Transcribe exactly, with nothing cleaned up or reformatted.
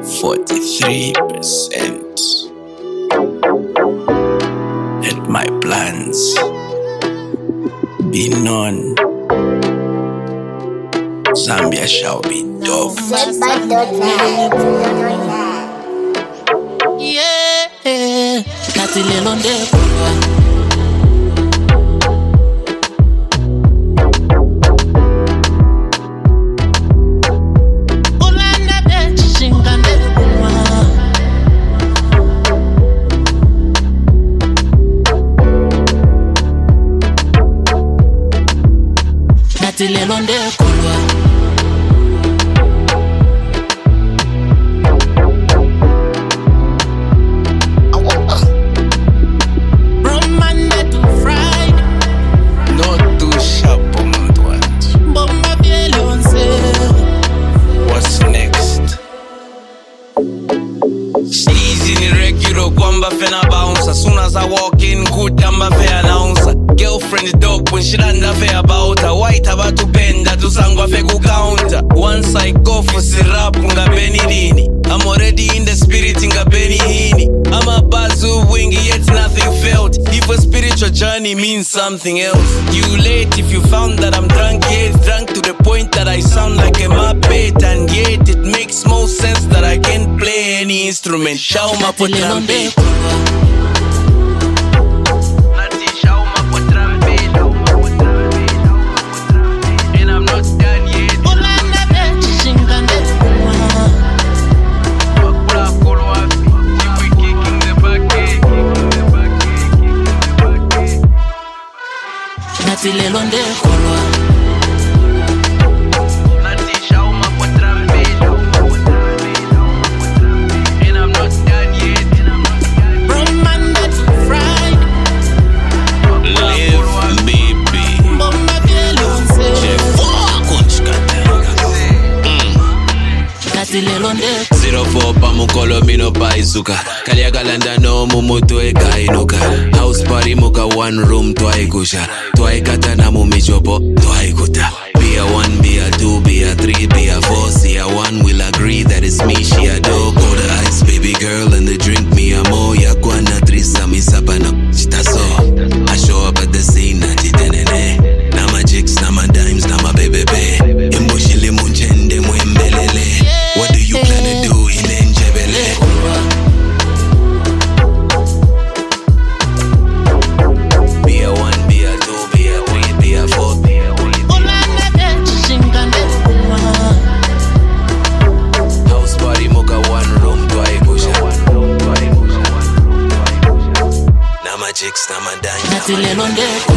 forty-three percent. Let my plans be known. Zambia shall be dove. Yeah, Nati Lelonde Kulwa. Nati Lelonde Kulwa. Finna bounce as soon as I walk in, good number fair announcer. Girlfriend is dope when she land a fair about her. White about to bend that to sangwa fegu counter. Once I go for syrup nga beni dini. I'm already in the spirit nga beni hini. I'm a bazu wingy yet nothing felt. If a spiritual journey means something else. You late if you found that I'm drunk yet. Drunk to the point that I sound like a muppet. And yet it makes more sense that I can't play any instrument. Shauma po trumpet. Nati Lelonde Kulwa. Nati shauma po trumpet. And I'm not done yet. From Monday to Friday. Live baby. Bomba Beyonce. Chef Nati Lelonde. Zero four pamukolo mino paizuka. Kaliagalanda no mumuto eka inuka. House party muka one room twaikusha. Twaikata na mumichopo twaikuta. Be a one, be a two, be a three, be a four. See a one will agree that it's me, she a dog. Call the ice baby girl and the drink me a mo. Ya kwana trisa mi sapano. Chita so. I show up at the scene na jitenene. Na ma chicks, na ma dimes, na ma baby baby. Imbushili munchende muembelele. What do you plan to do in Njebele? Be a one, be a two, be a three, be a four, be a one. House party muka one room twaikusha. Nama chicks, nama dime. Nati Lelonde.